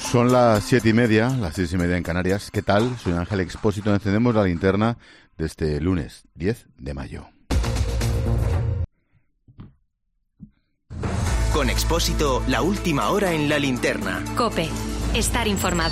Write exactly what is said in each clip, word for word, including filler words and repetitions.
Son las siete y media, las seis y media en Canarias. ¿Qué tal? Soy Ángel Expósito. Encendemos la linterna de este lunes diez de mayo. Con Expósito, la última hora en la linterna. COPE. Estar informado.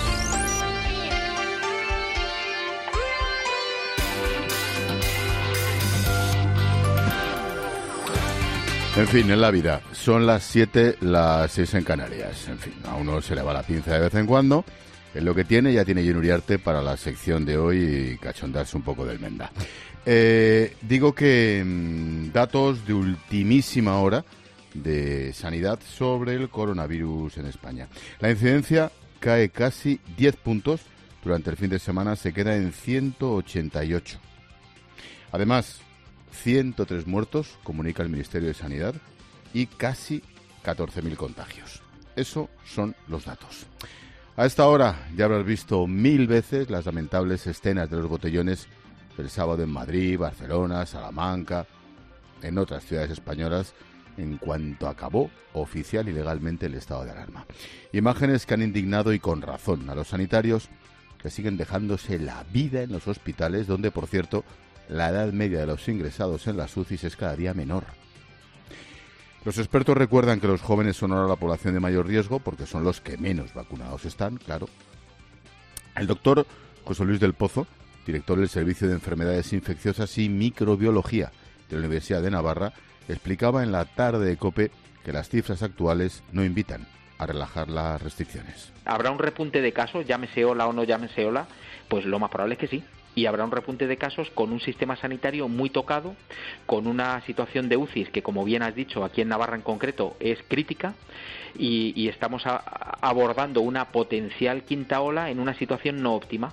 En fin, en la vida, son las siete, las seis en Canarias. En fin, a uno se le va la pinza de vez en cuando. Es lo que tiene, ya tiene Jenny Uriarte para la sección de hoy y cachondarse un poco del Menda. Eh, digo que mmm, datos de ultimísima hora de sanidad sobre el coronavirus en España. La incidencia cae casi diez puntos. Durante el fin de semana se queda en ciento ochenta y ocho. Además, ciento tres muertos, comunica el Ministerio de Sanidad, y casi catorce mil contagios. Eso son los datos. A esta hora ya habrás visto mil veces las lamentables escenas de los botellones del sábado en Madrid, Barcelona, Salamanca, en otras ciudades españolas, en cuanto acabó oficial y legalmente el estado de alarma. Imágenes que han indignado, y con razón, a los sanitarios que siguen dejándose la vida en los hospitales, donde, por cierto, la edad media de los ingresados en las U C Is es cada día menor. Los expertos recuerdan que los jóvenes son ahora la población de mayor riesgo porque son los que menos vacunados están, claro. El doctor José Luis del Pozo, director del Servicio de Enfermedades Infecciosas y Microbiología de la Universidad de Navarra, explicaba en la tarde de COPE que las cifras actuales no invitan a relajar las restricciones. ¿Habrá un repunte de casos, llámese ola o no llámese ola? Pues lo más probable es que sí. Y habrá un repunte de casos con un sistema sanitario muy tocado, con una situación de U C Is que, como bien has dicho, aquí en Navarra en concreto es crítica, y, y estamos a, abordando una potencial quinta ola en una situación no óptima.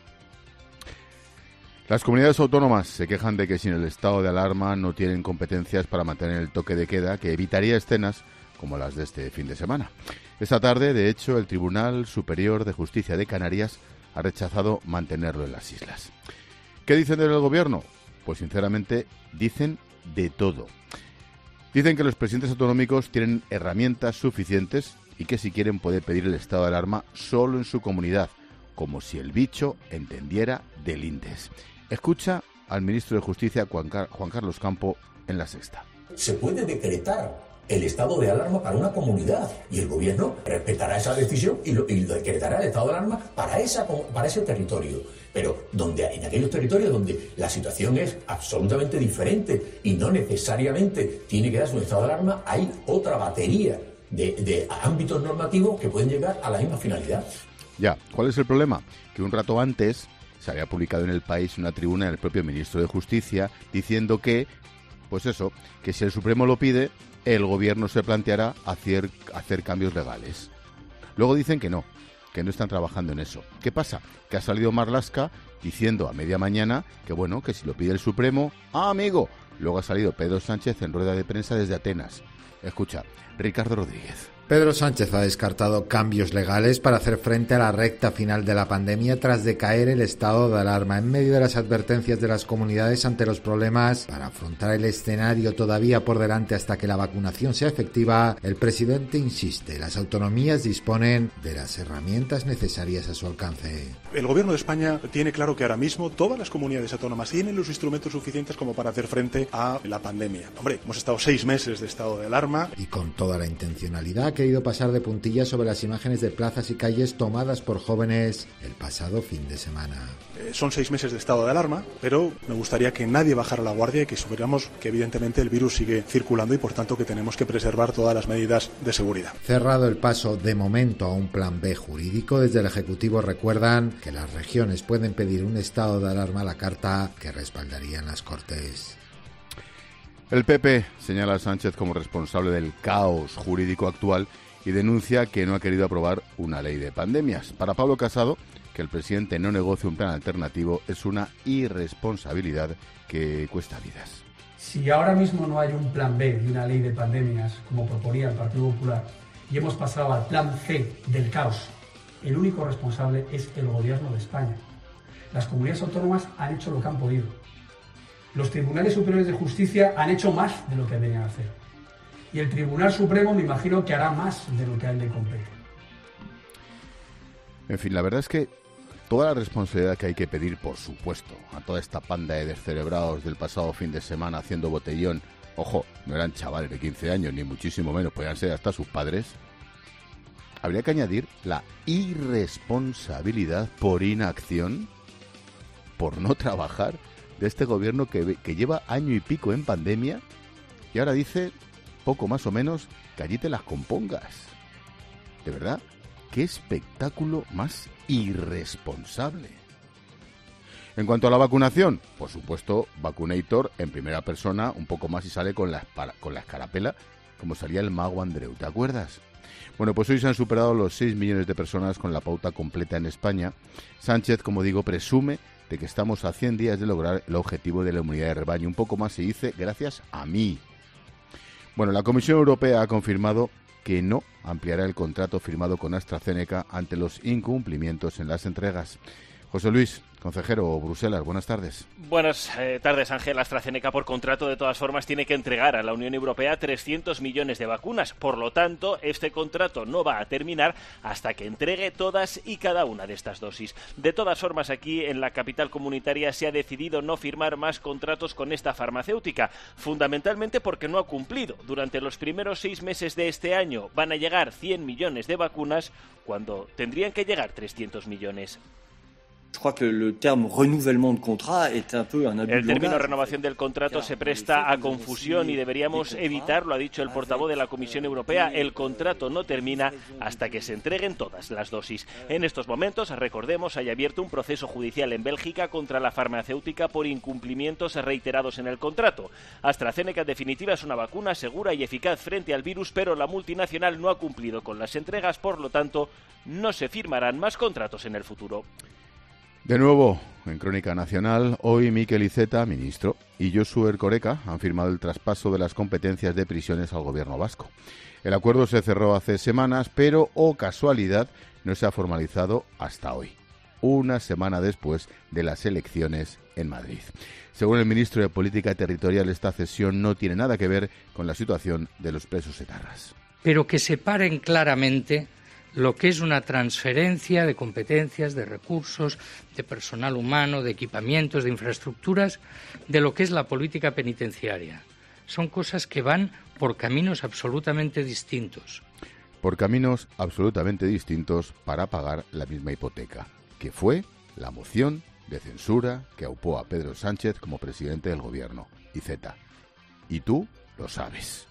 Las comunidades autónomas se quejan de que sin el estado de alarma no tienen competencias para mantener el toque de queda, que evitaría escenas como las de este fin de semana. Esta tarde, de hecho, el Tribunal Superior de Justicia de Canarias ha rechazado mantenerlo en las islas. ¿Qué dicen del gobierno? Pues sinceramente dicen de todo. Dicen que los presidentes autonómicos tienen herramientas suficientes y que si quieren puede pedir el estado de alarma solo en su comunidad, como si el bicho entendiera de lindes. Escucha al ministro de Justicia, Juan, Car- Juan Carlos Campo, en La Sexta. Se puede decretar el estado de alarma para una comunidad y el gobierno respetará esa decisión y lo, y lo decretará el estado de alarma para, esa, para ese territorio. Pero donde en aquellos territorios donde la situación es absolutamente diferente y no necesariamente tiene que darse un estado de alarma, hay otra batería de, de ámbitos normativos que pueden llegar a la misma finalidad. Ya, ¿cuál es el problema? Que un rato antes se había publicado en El País una tribuna del propio ministro de Justicia diciendo que, pues eso, que si el Supremo lo pide, el gobierno se planteará hacer, hacer cambios legales. Luego dicen que no, que no están trabajando en eso. ¿Qué pasa? Que ha salido Marlaska diciendo a media mañana que bueno, que si lo pide el Supremo, ¡ah, amigo! Luego ha salido Pedro Sánchez en rueda de prensa desde Atenas. Escucha, Ricardo Rodríguez. Pedro Sánchez ha descartado cambios legales para hacer frente a la recta final de la pandemia tras decaer el estado de alarma. En medio de las advertencias de las comunidades ante los problemas para afrontar el escenario todavía por delante hasta que la vacunación sea efectiva, el presidente insiste, las autonomías disponen de las herramientas necesarias a su alcance. El gobierno de España tiene claro que ahora mismo todas las comunidades autónomas tienen los instrumentos suficientes como para hacer frente a la pandemia. Hombre, hemos estado seis meses de estado de alarma. Y con toda la intencionalidad querido pasar de puntillas sobre las imágenes de plazas y calles tomadas por jóvenes el pasado fin de semana. Eh, son seis meses de estado de alarma, pero me gustaría que nadie bajara la guardia y que supiéramos que evidentemente el virus sigue circulando y por tanto que tenemos que preservar todas las medidas de seguridad. Cerrado el paso de momento a un plan B jurídico, desde el Ejecutivo recuerdan que las regiones pueden pedir un estado de alarma a la carta que respaldarían las Cortes. El P P señala a Sánchez como responsable del caos jurídico actual y denuncia que no ha querido aprobar una ley de pandemias. Para Pablo Casado, que el presidente no negocie un plan alternativo es una irresponsabilidad que cuesta vidas. Si ahora mismo no hay un plan B de una ley de pandemias, como proponía el Partido Popular, y hemos pasado al plan C del caos, el único responsable es el Gobierno de España. Las comunidades autónomas han hecho lo que han podido. Los tribunales superiores de justicia han hecho más de lo que deberían hacer. Y el Tribunal Supremo me imagino que hará más de lo que a él le compete. En fin, la verdad es que toda la responsabilidad que hay que pedir, por supuesto, a toda esta panda de descerebrados del pasado fin de semana haciendo botellón, ojo, no eran chavales de quince años, ni muchísimo menos, podían ser hasta sus padres, habría que añadir la irresponsabilidad por inacción, por no trabajar, de este gobierno que, que lleva año y pico en pandemia y ahora dice, poco más o menos, que allí te las compongas. De verdad, qué espectáculo más irresponsable. En cuanto a la vacunación, por supuesto, Vacunator en primera persona, un poco más y sale con la, con la escarapela, como salía el mago Andreu, ¿te acuerdas? Bueno, pues hoy se han superado los seis millones de personas con la pauta completa en España. Sánchez, como digo, presume de que estamos a cien días de lograr el objetivo de la inmunidad de rebaño. Un poco más se dice, gracias a mí. Bueno, la Comisión Europea ha confirmado que no ampliará el contrato firmado con AstraZeneca ante los incumplimientos en las entregas. José Luis, consejero Bruselas, buenas tardes. Buenas eh, tardes, Ángel. AstraZeneca, por contrato, de todas formas, tiene que entregar a la Unión Europea trescientos millones de vacunas. Por lo tanto, este contrato no va a terminar hasta que entregue todas y cada una de estas dosis. De todas formas, aquí en la capital comunitaria se ha decidido no firmar más contratos con esta farmacéutica, fundamentalmente porque no ha cumplido. Durante los primeros seis meses de este año van a llegar cien millones de vacunas, cuando tendrían que llegar trescientos millones. El término renovación del contrato se presta a confusión y deberíamos evitar, lo ha dicho el portavoz de la Comisión Europea, el contrato no termina hasta que se entreguen todas las dosis. En estos momentos, recordemos, hay abierto un proceso judicial en Bélgica contra la farmacéutica por incumplimientos reiterados en el contrato. AstraZeneca, en definitiva, es una vacuna segura y eficaz frente al virus, pero la multinacional no ha cumplido con las entregas, por lo tanto, no se firmarán más contratos en el futuro. De nuevo, en Crónica Nacional, hoy Miquel Iceta, ministro, y Josu Erkoreka han firmado el traspaso de las competencias de prisiones al gobierno vasco. El acuerdo se cerró hace semanas, pero, oh casualidad, no se ha formalizado hasta hoy, una semana después de las elecciones en Madrid. Según el ministro de Política Territorial, esta cesión no tiene nada que ver con la situación de los presos etarras. Pero que separen claramente lo que es una transferencia de competencias, de recursos, de personal humano, de equipamientos, de infraestructuras, de lo que es la política penitenciaria. Son cosas que van por caminos absolutamente distintos. Por caminos absolutamente distintos para pagar la misma hipoteca, que fue la moción de censura que aupó a Pedro Sánchez como presidente del gobierno, Iceta. Y tú lo sabes.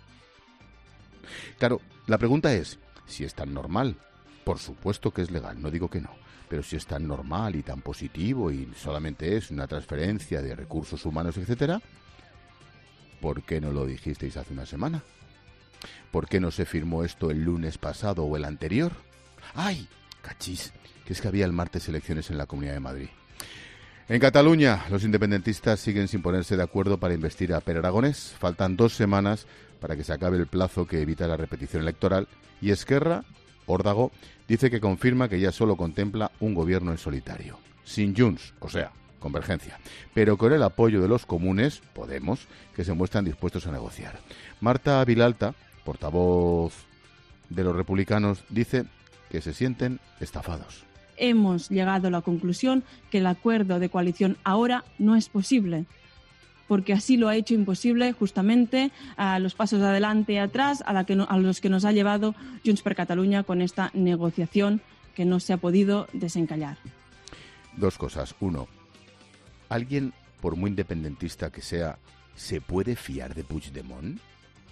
Claro, la pregunta es, si es tan normal, por supuesto que es legal, no digo que no, pero si es tan normal y tan positivo y solamente es una transferencia de recursos humanos, etcétera, ¿por qué no lo dijisteis hace una semana? ¿Por qué no se firmó esto el lunes pasado o el anterior? ¡Ay! Cachis, que es que había el martes elecciones en la Comunidad de Madrid. En Cataluña, los independentistas siguen sin ponerse de acuerdo para investir a Pere Aragonés. Faltan dos semanas para que se acabe el plazo que evita la repetición electoral y Esquerra, Órdago, dice que confirma que ya solo contempla un gobierno en solitario, sin Junts, o sea, Convergencia, pero con el apoyo de los comunes, Podemos, que se muestran dispuestos a negociar. Marta Vilalta, portavoz de los republicanos, dice que se sienten estafados. Hemos llegado a la conclusión que el acuerdo de coalición ahora no es posible, porque así lo ha hecho imposible justamente a los pasos adelante y atrás a, la que no, a los que nos ha llevado Junts per Catalunya con esta negociación que no se ha podido desencallar. Dos cosas. Uno, ¿alguien, por muy independentista que sea, se puede fiar de Puigdemont?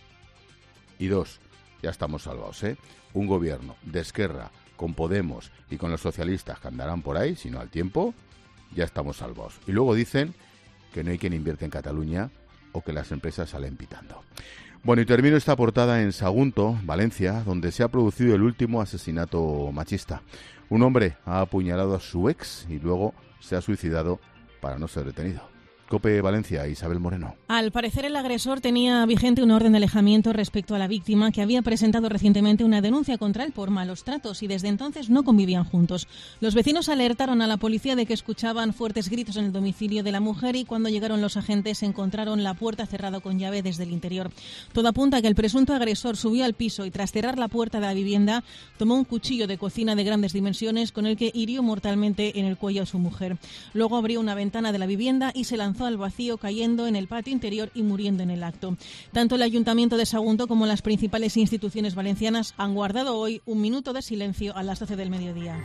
Y dos, ya estamos salvados, ¿eh? Un gobierno de Esquerra con Podemos y con los socialistas que andarán por ahí, si no al tiempo, ya estamos salvados. Y luego dicen que no hay quien invierte en Cataluña o que las empresas salen pitando. Bueno, y termino esta portada en Sagunto, Valencia, donde se ha producido el último asesinato machista. Un hombre ha apuñalado a su ex y luego se ha suicidado para no ser detenido. COPE Valencia, Isabel Moreno. Al parecer el agresor tenía vigente una orden de alejamiento respecto a la víctima, que había presentado recientemente una denuncia contra él por malos tratos y desde entonces no convivían juntos. Los vecinos alertaron a la policía de que escuchaban fuertes gritos en el domicilio de la mujer y cuando llegaron los agentes encontraron la puerta cerrada con llave desde el interior. Todo apunta a que el presunto agresor subió al piso y tras cerrar la puerta de la vivienda tomó un cuchillo de cocina de grandes dimensiones con el que hirió mortalmente en el cuello a su mujer. Luego abrió una ventana de la vivienda y se lanzó al vacío, cayendo en el patio interior y muriendo en el acto. Tanto el Ayuntamiento de Sagunto como las principales instituciones valencianas han guardado hoy un minuto de silencio a las doce del mediodía.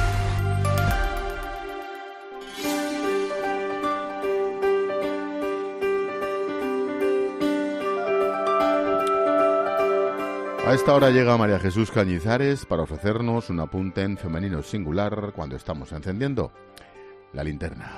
A esta hora llega María Jesús Cañizares para ofrecernos un apunte en femenino singular cuando estamos encendiendo la linterna.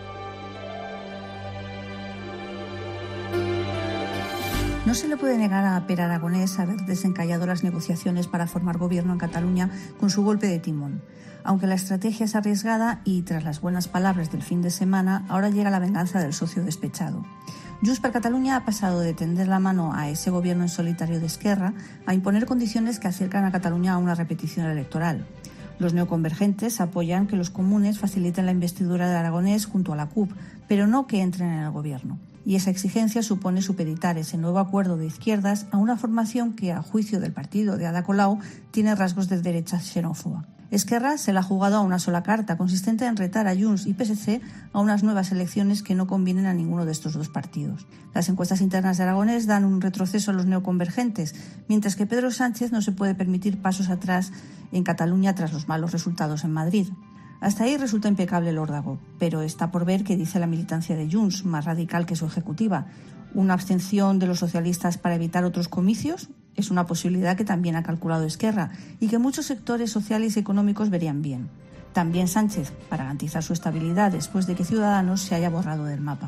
No se le puede negar a Per Aragonés haber desencallado las negociaciones para formar gobierno en Cataluña con su golpe de timón. Aunque la estrategia es arriesgada y, tras las buenas palabras del fin de semana, ahora llega la venganza del socio despechado. Junts per Catalunya ha pasado de tender la mano a ese gobierno en solitario de Esquerra a imponer condiciones que acercan a Cataluña a una repetición electoral. Los neoconvergentes apoyan que los comunes faciliten la investidura de Aragonés junto a la C U P, pero no que entren en el gobierno. Y esa exigencia supone supeditar ese nuevo acuerdo de izquierdas a una formación que, a juicio del partido de Ada Colau, tiene rasgos de derecha xenófoba. Esquerra se la ha jugado a una sola carta, consistente en retar a Junts y P S C a unas nuevas elecciones que no convienen a ninguno de estos dos partidos. Las encuestas internas de Aragonés dan un retroceso a los neoconvergentes, mientras que Pedro Sánchez no se puede permitir pasos atrás en Cataluña tras los malos resultados en Madrid. Hasta ahí resulta impecable el órdago, pero está por ver qué dice la militancia de Junts, más radical que su ejecutiva. ¿Una abstención de los socialistas para evitar otros comicios? Es una posibilidad que también ha calculado Esquerra y que muchos sectores sociales y económicos verían bien. También Sánchez, para garantizar su estabilidad después de que Ciudadanos se haya borrado del mapa.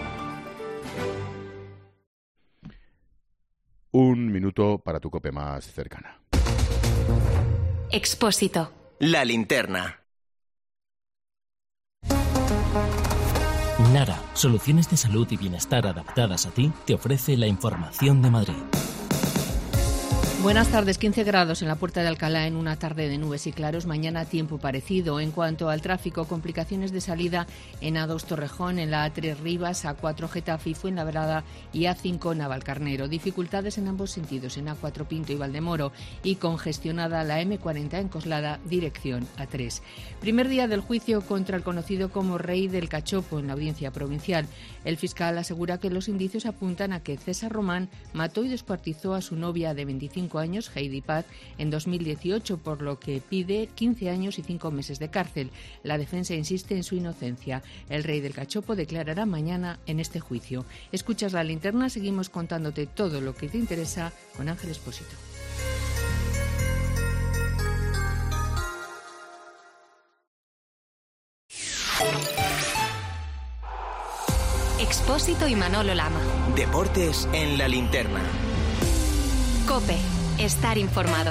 Un minuto para tu COPE más cercana. Expósito. La linterna. Nara, soluciones de salud y bienestar adaptadas a ti, te ofrece la información de Madrid. Buenas tardes. quince grados en la Puerta de Alcalá en una tarde de nubes y claros. Mañana tiempo parecido. En cuanto al tráfico, complicaciones de salida en A dos Torrejón, en la A tres Rivas, A cuatro Getafe y Fuenlabrada y A cinco Navalcarnero. Dificultades en ambos sentidos, en A cuatro Pinto y Valdemoro, y congestionada la eme cuarenta en Coslada, dirección A tres. Primer día del juicio contra el conocido como Rey del Cachopo en la Audiencia Provincial. El fiscal asegura que los indicios apuntan a que César Román mató y descuartizó a su novia de veinticinco años, Heidi Paz, en dos mil dieciocho, por lo que pide quince años y cinco meses de cárcel. La defensa insiste en su inocencia. El Rey del Cachopo declarará mañana en este juicio. Escuchas La Linterna, seguimos contándote todo lo que te interesa con Ángel Expósito. Expósito y Manolo Lama. Deportes en La Linterna. COPE. Estar informado.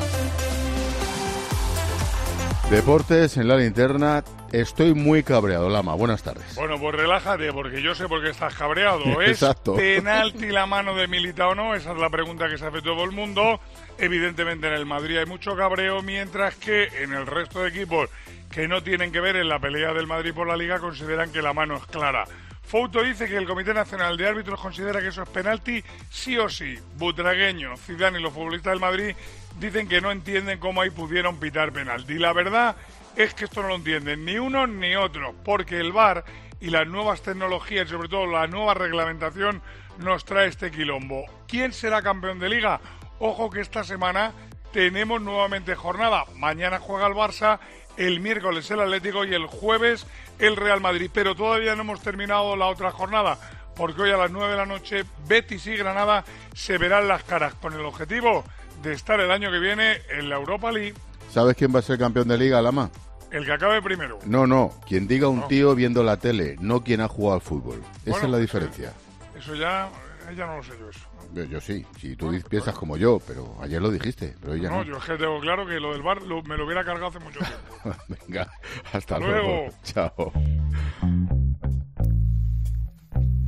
Deportes en La Linterna. Estoy muy cabreado, Lama. Buenas tardes. Bueno, pues relájate, porque yo sé por qué estás cabreado. ¿Es Exacto. penalti la mano de Militao o no? Esa es la pregunta que se hace todo el mundo. Evidentemente en el Madrid hay mucho cabreo, mientras que en el resto de equipos que no tienen que ver en la pelea del Madrid por la Liga consideran que la mano es clara. Fouto dice que el Comité Nacional de Árbitros considera que eso es penalti sí o sí. Butragueño, Zidane y los futbolistas del Madrid dicen que no entienden cómo ahí pudieron pitar penalti. La verdad es que esto no lo entienden ni uno ni otro, porque el V A R y las nuevas tecnologías, sobre todo la nueva reglamentación, nos trae este quilombo. ¿Quién será campeón de Liga? Ojo que esta semana tenemos nuevamente jornada. Mañana juega el Barça, el miércoles el Atlético y el jueves el Real Madrid. Pero todavía no hemos terminado la otra jornada, porque hoy a las nueve de la noche Betis y Granada se verán las caras con el objetivo de estar el año que viene en la Europa League. ¿Sabes quién va a ser campeón de Liga, Lama? El que acabe primero. No, no, quien diga un no. tío viendo la tele, no quien ha jugado al fútbol. Esa Bueno, es la diferencia. Eso ya, ya no lo sé yo eso. Yo, yo sí, si tú bueno, piensas como yo, pero ayer lo dijiste, pero ella no. No, yo es que tengo claro que lo del V A R lo, me lo hubiera cargado hace mucho tiempo. Venga, hasta luego. luego. Chao.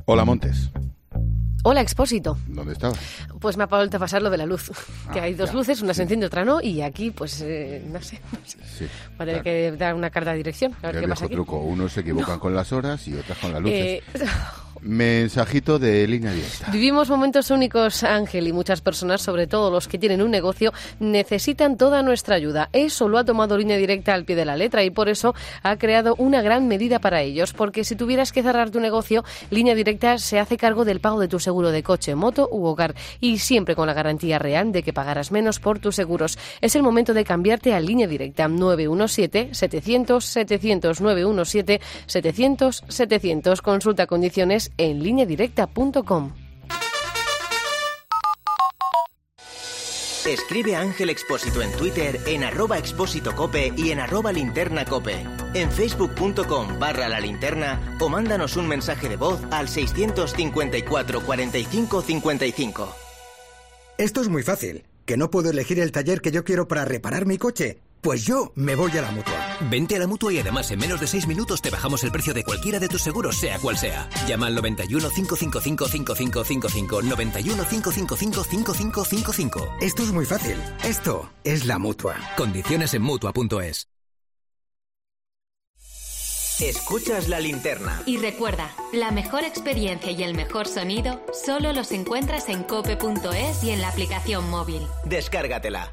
Hola, Montes. Hola, Expósito. ¿Dónde estabas? Pues me ha vuelto a pasar lo de la luz. Ah, que hay dos ya. luces, una se Sí. enciende, otra no, y aquí, pues, eh, no sé. No sé. Sí, Va a tener claro. que dar una carta de dirección, a ver El qué pasa viejo aquí. truco. Unos se equivocan No. con las horas y otras con las luces. Eh, Mensajito de línea directa. Vivimos momentos únicos, Ángel, y muchas personas, sobre todo los que tienen un negocio, necesitan toda nuestra ayuda. Eso lo ha tomado Línea Directa al pie de la letra y por eso ha creado una gran medida para ellos. Porque si tuvieras que cerrar tu negocio, Línea Directa se hace cargo del pago de tu seguro de coche, moto u hogar y siempre con la garantía real de que pagarás menos por tus seguros. Es el momento de cambiarte a Línea Directa nueve uno siete, setecientos, setecientos, nueve uno siete, setecientos, setecientos. Consulta condiciones en línea directa punto com. Escribe a Ángel Expósito en Twitter, en arroba expósito cope y en arroba linterna cope. En facebook punto com barra la linterna o mándanos un mensaje de voz al seiscientos cincuenta y cuatro, cuarenta y cinco, cincuenta y cinco. Esto es muy fácil. ¿Que no puedo elegir el taller que yo quiero para reparar mi coche? Pues yo me voy a la Mutua. Vente a la Mutua y además en menos de seis minutos te bajamos el precio de cualquiera de tus seguros, sea cual sea. Llama al noventa y uno, cinco cinco cinco, cinco cinco cinco cinco, noventa y uno, cinco cinco cinco, cinco cinco cinco cinco. Esto es muy fácil. Esto es la Mutua. Condiciones en Mutua punto es. Escuchas la linterna. Y recuerda, la mejor experiencia y el mejor sonido solo los encuentras en cope punto es y en la aplicación móvil. Descárgatela.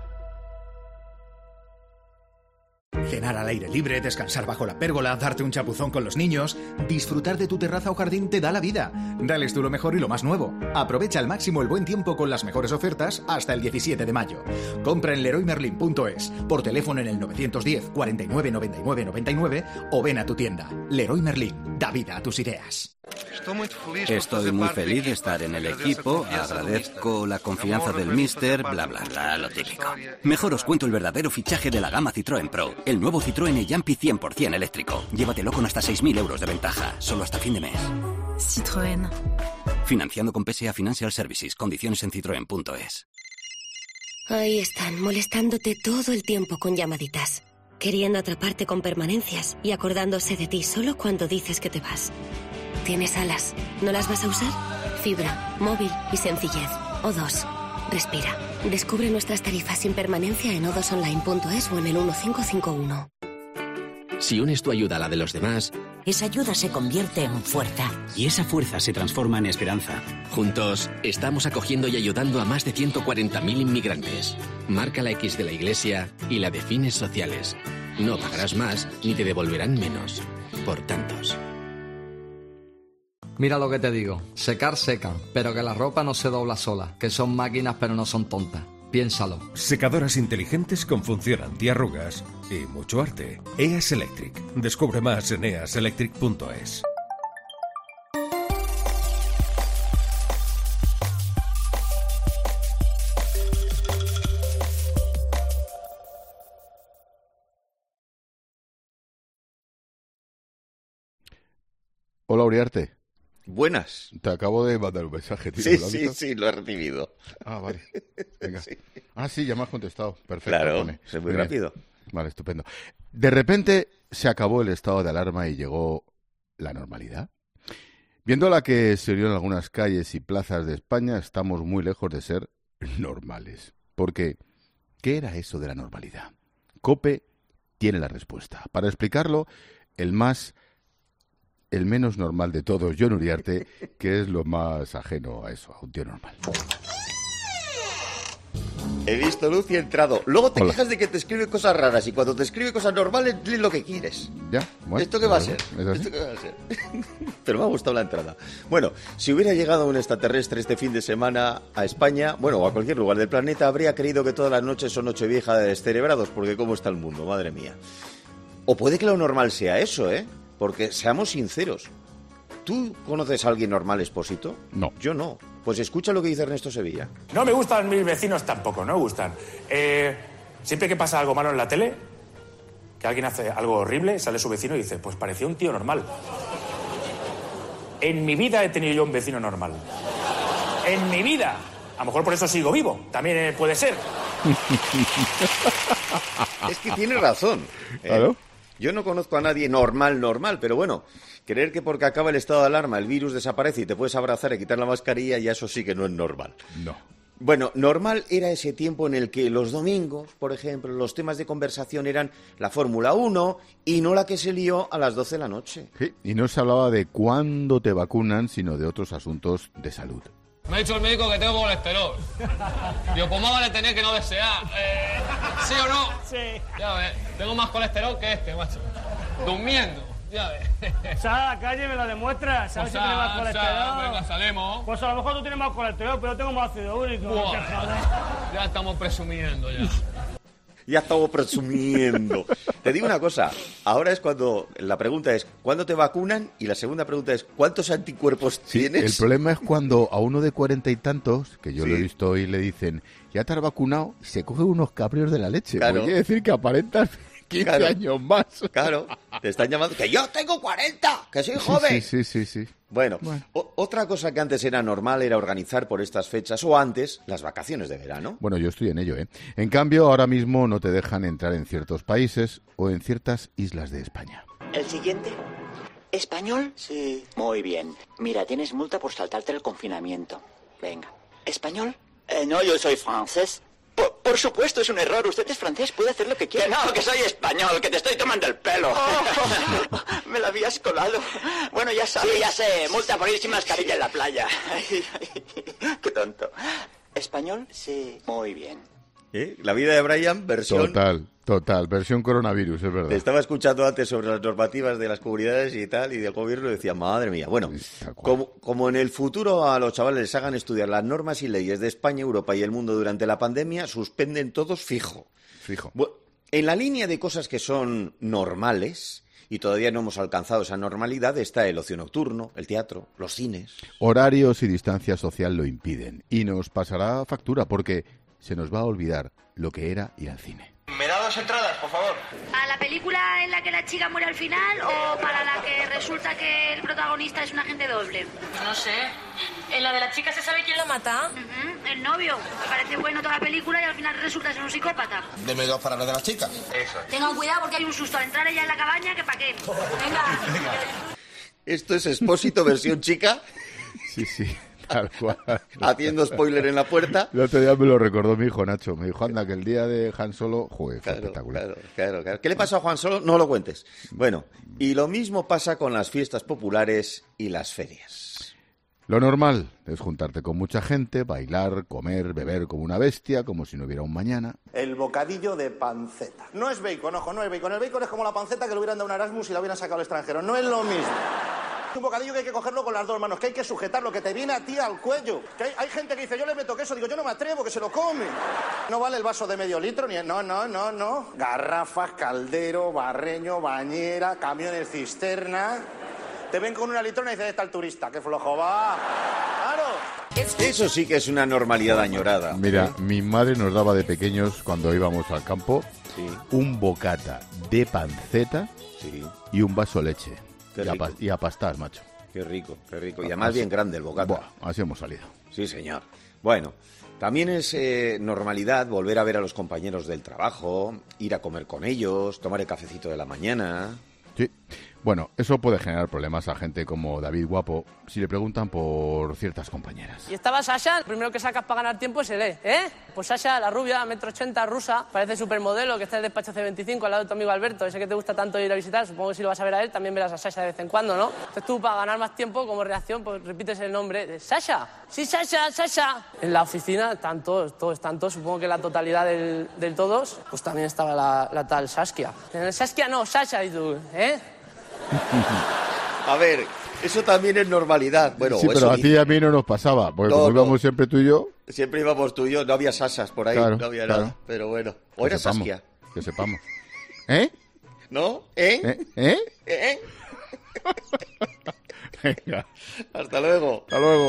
Cenar al aire libre, descansar bajo la pérgola, darte un chapuzón con los niños, disfrutar de tu terraza o jardín te da la vida. Dales tú lo mejor y lo más nuevo. Aprovecha al máximo el buen tiempo con las mejores ofertas hasta el diecisiete de mayo. Compra en leroy merlin punto es, por teléfono en el novecientos diez, cuarenta y nueve, noventa y nueve, noventa y nueve o ven a tu tienda. Leroy Merlin, da vida a tus ideas. Estoy muy feliz de estar en el equipo, agradezco la confianza del míster, bla bla bla, lo típico. Mejor os cuento el verdadero fichaje de la gama Citroën Pro, el nuevo Citroën e-Jumpy cien por ciento eléctrico. Llévatelo con hasta seis mil euros de ventaja, solo hasta fin de mes. Citroën. Financiando con P S A Financial Services, condiciones en citroen punto es. Ahí están, molestándote todo el tiempo con llamaditas, queriendo atraparte con permanencias y acordándose de ti solo cuando dices que te vas. ¿Tienes alas? ¿No las vas a usar? Fibra, móvil y sencillez. O dos. Respira. Descubre nuestras tarifas sin permanencia en o dos online punto es o en el quince cincuenta y uno. Si unes tu ayuda a la de los demás, esa ayuda se convierte en fuerza. y esa fuerza se transforma en esperanza. Juntos, estamos acogiendo y ayudando a más de ciento cuarenta mil inmigrantes. Marca la X de la Iglesia y la de fines sociales. No pagarás más ni te devolverán menos. Por tantos. Mira lo que te digo, secar secan, pero que la ropa no se dobla sola, que son máquinas pero no son tontas. Piénsalo. Secadoras inteligentes con función antiarrugas y mucho arte. E A S Electric. Descubre más en e a s electric punto es. Hola, Uriarte. Buenas. Te acabo de mandar un mensaje, tío. Sí, ¿Lo has sí, visto? sí, lo he recibido. Ah, vale. Venga. Sí. Ah, sí, ya me has contestado. Perfecto. Claro, pone. soy muy bien. rápido. Vale, estupendo. De repente se acabó el estado de alarma y llegó la normalidad. Viendo la que se vio en algunas calles y plazas de España, estamos muy lejos de ser normales. Porque, ¿qué era eso de la normalidad? COPE tiene la respuesta. Para explicarlo, el más... el menos normal de todos, Jon Uriarte, que es lo más ajeno a eso, a un tío normal. He visto luz y he entrado. Luego te Hola. quejas de que te escribe cosas raras y cuando te escribe cosas normales, lee lo que quieres. ¿Ya? Bueno, ¿Esto qué va a ¿es ser? así? ¿Es así? ¿Esto qué va a ser? Pero me ha gustado la entrada. Bueno, si hubiera llegado un extraterrestre este fin de semana a España, bueno, o a cualquier lugar del planeta, habría creído que todas las noches son Nochevieja de descerebrados, porque cómo está el mundo, madre mía. O puede que lo normal sea eso, ¿eh? Porque seamos sinceros. ¿Tú conoces a alguien normal, Expósito? No. Yo no. Pues escucha lo que dice Ernesto Sevilla. No me gustan mis vecinos tampoco, no me gustan. Eh, siempre que pasa algo malo en la tele, que alguien hace algo horrible, sale su vecino y dice, pues parecía un tío normal. En mi vida he tenido yo un vecino normal. En mi vida. A lo mejor por eso sigo vivo. También eh, puede ser. Es que tiene razón. ¿eh? Claro. Yo no conozco a nadie normal, normal, pero bueno, creer que porque acaba el estado de alarma el virus desaparece y te puedes abrazar y quitar la mascarilla, ya eso sí que no es normal. No. Bueno, normal era ese tiempo en el que los domingos, por ejemplo, los temas de conversación eran la Fórmula uno y no la que se lió a las doce de la noche. Sí, y no se hablaba de cuándo te vacunan, sino de otros asuntos de salud. Me ha dicho el médico que tengo colesterol. Digo, pues más vale tener que no desear. Eh, ¿Sí o no? Sí. Ya ves, tengo más colesterol que este, macho. Durmiendo, ya ves. Sal a la calle y me lo demuestras. ¿Sabes si tienes más colesterol? Sal, venga, salimos. Pues a lo mejor tú tienes más colesterol, pero yo tengo más ácido úrico. Buah, ya estamos presumiendo, ya. Ya estamos presumiendo. Te digo una cosa, ahora es cuando la pregunta es ¿cuándo te vacunan? Y la segunda pregunta es ¿cuántos anticuerpos sí, tienes? El problema es cuando a uno de cuarenta y tantos, que yo sí. lo he visto hoy, le dicen ¿ya te has vacunado? Y se cogen unos cabrios de la leche. Claro. Quiere decir que aparentas quince claro. años más. Claro, te están llamando que yo tengo cuarenta, que soy joven. Sí, sí, sí, sí. sí. Bueno, bueno. O- otra cosa que antes era normal era organizar por estas fechas o antes las vacaciones de verano. Bueno, yo estoy en ello, ¿eh? En cambio, ahora mismo no te dejan entrar en ciertos países o en ciertas islas de España. ¿El siguiente? ¿Español? Sí. Muy bien. Mira, tienes multa por saltarte el confinamiento. Venga. ¿Español? Eh, no, yo soy francés. Por, por supuesto, es un error. Usted es francés, puede hacer lo que quiera. Que no, que soy español, que te estoy tomando el pelo. Oh, me lo habías colado. Bueno, ya sabes. Sí, ya sé. Multa por ir sin mascarilla en la playa. Qué tonto. ¿Español? Sí. Muy bien. ¿Eh? La vida de Brian, versión... Total, total, versión coronavirus, es verdad. Te estaba escuchando antes sobre las normativas de las comunidades y tal, y del gobierno, y decía, madre mía. Bueno, como, como en el futuro a los chavales les hagan estudiar las normas y leyes de España, Europa y el mundo durante la pandemia, suspenden todos fijo. Fijo. Bueno, en la línea de cosas que son normales, y todavía no hemos alcanzado esa normalidad, está el ocio nocturno, el teatro, los cines. Horarios y distancia social lo impiden, y nos pasará factura porque se nos va a olvidar lo que era ir al cine. ¿Me da dos entradas, por favor? ¿A la película en la que la chica muere al final o para la que resulta que el protagonista es un agente doble? No sé. ¿En la de la chica se sabe quién la mata? Uh-huh. El novio. Me parece bueno toda la película y al final resulta ser un psicópata. Deme dos para la de la chica. Eso. Tengan cuidado porque hay un susto al entrar ella en la cabaña que pa' qué. Venga. ¿Esto es Expósito versión chica? Sí, sí. Tal cual. Haciendo spoiler en la puerta. El otro día me lo recordó mi hijo Nacho. Me dijo, anda, que el día de Han Solo, joder, fue claro, espectacular. Claro, claro, claro. ¿Qué le pasó a Juan Solo? No lo cuentes. Bueno, y lo mismo pasa con las fiestas populares y las ferias. Lo normal es juntarte con mucha gente, bailar, comer, beber como una bestia, como si no hubiera un mañana. El bocadillo de panceta. No es bacon, ojo, no es bacon. El bacon es como la panceta que le hubieran dado un Erasmus y la hubieran sacado al extranjero. No es lo mismo. Un bocadillo que hay que cogerlo con las dos manos, que hay que sujetarlo, que te viene a ti al cuello. Que hay, hay gente que dice, yo le meto queso, digo, yo no me atrevo, que se lo come. No vale el vaso de medio litro, ni... No, no, no, no. Garrafas, caldero, barreño, bañera, camiones cisterna. Te ven con una litrona y dices, está el turista, qué flojo va. ¡Claro! Eso sí que es una normalidad añorada. Mira, mi madre nos daba de pequeños, cuando íbamos al campo, sí. un bocata de panceta sí. y un vaso de leche. Qué y, a rico. pa- y a pastar, macho. Qué rico, qué rico. Y además bien grande el bocata. Buah, así hemos salido. Sí, señor. Bueno, también es eh, normalidad volver a ver a los compañeros del trabajo, ir a comer con ellos, tomar el cafecito de la mañana. Sí. Bueno, eso puede generar problemas a gente como David Guapo si le preguntan por ciertas compañeras. Y estaba Sasha, el primero que sacas para ganar tiempo es el E, ¿eh? Pues Sasha, la rubia, metro ochenta, rusa, parece supermodelo, que está en el despacho C veinticinco al lado de tu amigo Alberto, ese que te gusta tanto ir a visitar, supongo que si lo vas a ver a él, también verás a Sasha de vez en cuando, ¿no? Entonces tú, para ganar más tiempo, como reacción, pues repites el nombre de Sasha. Sí, Sasha, Sasha. En la oficina están todos, todos están todos, supongo que la totalidad del, del todos, pues también estaba la, la tal Saskia. En el Saskia no, Sasha, y tú, ¿eh? A ver, eso también es normalidad. Bueno, sí, o pero eso a ti y a mí no nos pasaba, porque No, como no. íbamos siempre tú y yo... Siempre íbamos tú y yo, no había sasas por ahí, Claro, no había claro. nada. Pero bueno, o que era sepamos, Saskia. Que sepamos. ¿Eh? ¿No? ¿Eh? ¿Eh? ¿Eh? ¿Eh? Venga. Hasta luego. Hasta luego.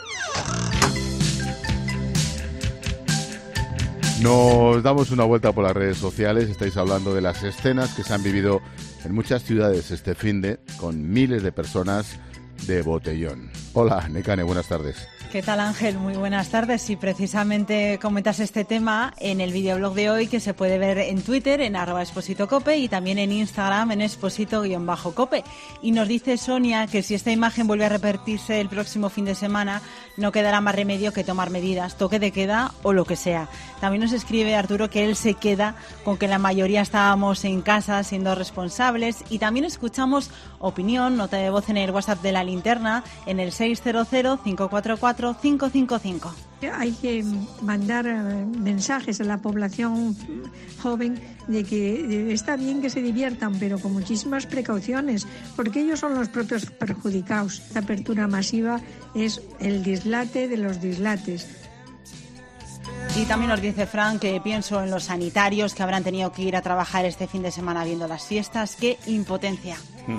Nos damos una vuelta por las redes sociales. Estáis hablando de las escenas que se han vivido en muchas ciudades este finde con miles de personas de botellón. Hola, Nekane, buenas tardes. ¿Qué tal, Ángel? Muy buenas tardes. Y precisamente comentas este tema en el videoblog de hoy, que se puede ver en Twitter, en arroba expositocope, y también en Instagram, en exposito-cope. Y nos dice Sonia que si esta imagen vuelve a repetirse el próximo fin de semana, no quedará más remedio que tomar medidas, toque de queda o lo que sea. También nos escribe Arturo que él se queda con que la mayoría estábamos en casa siendo responsables, y también escuchamos opinión, nota de voz en el WhatsApp de La Linterna, en el seis cero cero, cinco cuatro cuatro, cinco cinco cinco. Hay que mandar mensajes a la población joven de que está bien que se diviertan, pero con muchísimas precauciones, porque ellos son los propios perjudicados. La apertura masiva es el dislate de los dislates. Y también nos dice Fran que pienso en los sanitarios que habrán tenido que ir a trabajar este fin de semana viendo las fiestas. ¡Qué impotencia! Hmm.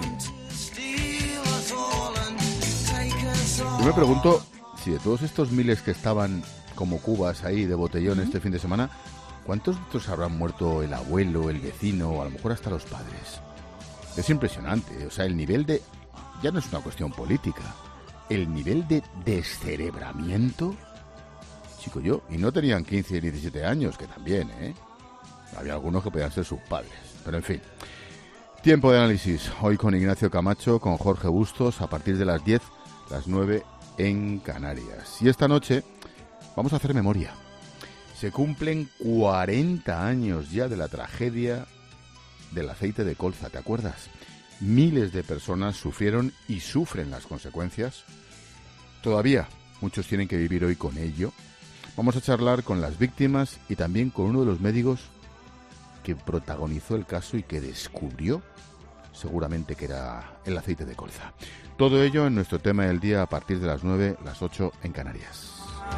Yo me pregunto si de todos estos miles que estaban como cubas ahí de botellón este fin de semana, ¿cuántos de estos habrán muerto el abuelo, el vecino o a lo mejor hasta los padres? Es impresionante, o sea, el nivel de... ya no es una cuestión política, el nivel de descerebramiento, chico yo, y no tenían quince y diecisiete años, que también, ¿eh? Había algunos que podían ser sus padres, pero en fin. Tiempo de análisis, hoy con Ignacio Camacho, con Jorge Bustos, a partir de las diez, las nueve en Canarias. Y esta noche vamos a hacer memoria. Se cumplen cuarenta años ya de la tragedia del aceite de colza, ¿te acuerdas? Miles de personas sufrieron y sufren las consecuencias. Todavía muchos tienen que vivir hoy con ello. Vamos a charlar con las víctimas y también con uno de los médicos que protagonizó el caso y que descubrió seguramente que era el aceite de colza. Todo ello en nuestro tema del día a partir de las nueve, las ocho en Canarias.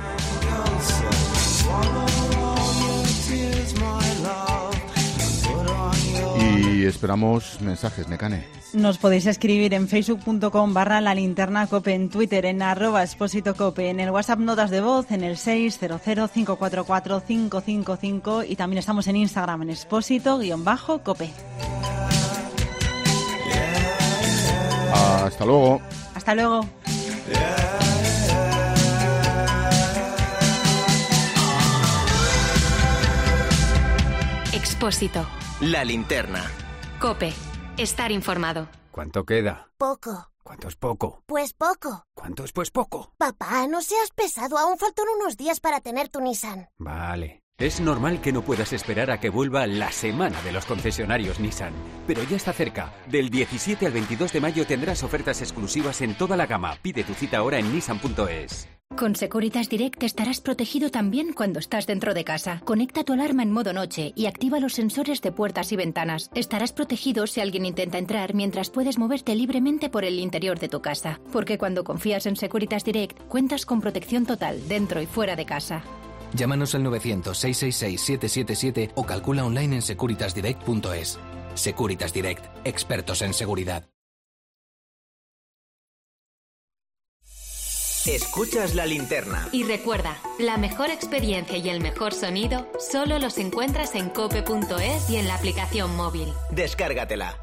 Y esperamos mensajes, Mecane. Nos podéis escribir en facebook.com barra la linterna cope, en Twitter en arroba expositocope, en el WhatsApp notas de voz en el seis cero cero, cinco cuatro cuatro, cinco cinco cinco, y también estamos en Instagram en exposito-cope. Hasta luego. Hasta luego. Expósito. La linterna. Cope. Estar informado. ¿Cuánto queda? Poco. ¿Cuánto es poco? Pues poco. ¿Cuánto es pues poco? Papá, no seas pesado. Aún faltan unos días para tener tu Nissan. Vale. Es normal que no puedas esperar a que vuelva la semana de los concesionarios Nissan, pero ya está cerca. Del diecisiete al veintidós de mayo tendrás ofertas exclusivas en toda la gama. Pide tu cita ahora en nissan punto es. Con Securitas Direct estarás protegido también cuando estás dentro de casa. Conecta tu alarma en modo noche y activa los sensores de puertas y ventanas. Estarás protegido si alguien intenta entrar mientras puedes moverte libremente por el interior de tu casa. Porque cuando confías en Securitas Direct, cuentas con protección total dentro y fuera de casa. Llámanos al novecientos, seiscientos sesenta y seis, siete siete siete o calcula online en securitas direct punto es. Securitas Direct, expertos en seguridad. Escuchas La Linterna. Y recuerda, la mejor experiencia y el mejor sonido solo los encuentras en cope punto es y en la aplicación móvil. Descárgatela.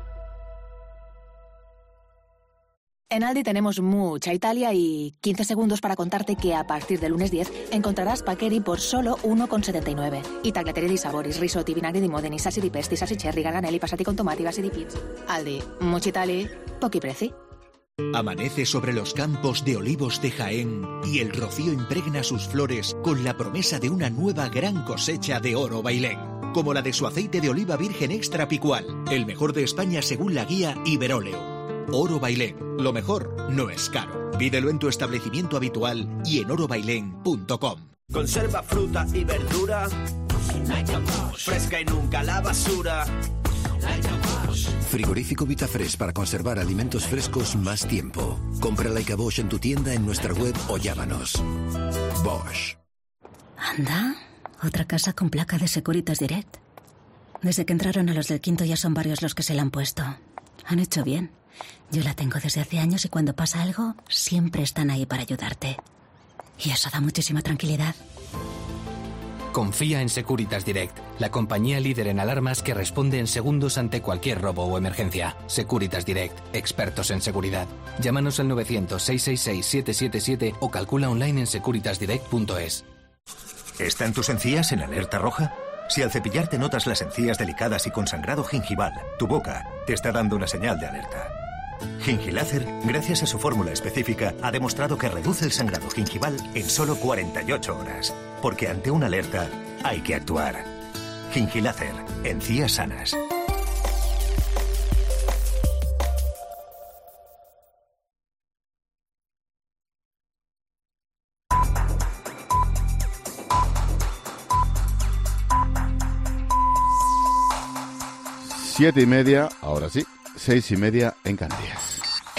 En Aldi tenemos mucha Italia y quince segundos para contarte que a partir del lunes diez encontrarás Paccheri por solo uno con setenta y nueve. Y tagliatelle di saboris, risotti, vinagre di modeni, sassi di pesti, sassi cherry, garganelli, passati con tomati, basi di pizza. Aldi, mucha Italia, pochi prezzi. Amanece sobre los campos de olivos de Jaén y el rocío impregna sus flores con la promesa de una nueva gran cosecha de oro bailén, como la de su aceite de oliva virgen extra picual, el mejor de España según la guía Iberóleo. Oro Bailén, lo mejor no es caro. Pídelo en tu establecimiento habitual y en oro bailén punto com. Conserva fruta y verdura fresca y nunca la basura. Frigorífico Vitafresh para conservar alimentos frescos más tiempo. Compra Like Bosch en tu tienda, en nuestra web o llámanos. Bosch. Anda, otra casa con placa de Securitas Direct. Desde que entraron a los del quinto ya son varios los que se la han puesto. Han hecho bien. Yo la tengo desde hace años y cuando pasa algo, siempre están ahí para ayudarte. Y eso da muchísima tranquilidad. Confía en Securitas Direct, la compañía líder en alarmas que responde en segundos ante cualquier robo o emergencia. Securitas Direct, expertos en seguridad. Llámanos al novecientos, seiscientos sesenta y seis, setecientos setenta y siete o calcula online en securitas direct punto es. ¿Están tus encías en alerta roja? Si al cepillarte notas las encías delicadas y con sangrado gingival, tu boca te está dando una señal de alerta. Gingilácer, gracias a su fórmula específica, ha demostrado que reduce el sangrado gingival en solo cuarenta y ocho horas. Porque ante una alerta hay que actuar. Gingilácer, encías sanas. Siete y media, ahora sí, seis y media en Canarias.